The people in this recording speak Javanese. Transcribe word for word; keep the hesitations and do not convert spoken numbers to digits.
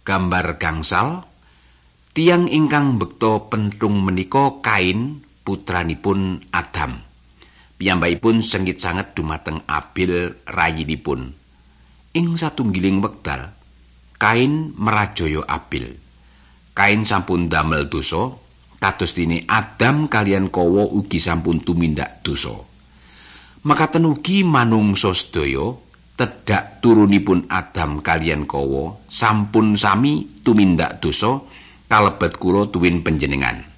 Gambar gangsal, tiyang ingkang bekta pentung menika Kain putranipun Adam. Piyambakipun sengit sanget dumateng Abil rayinipun. Ing satunggiling wekdal Kain merajaya Abil. Kain sampun damel dosa, kados dene Adam kaliyan Kawa ugi sampun tumindak dosa. Makaten ugi manungsa sedaya tedhak turunipun Adam kaliyan Kawa sampun sami tumindak dosa kalebet kula tuwin panjenengan.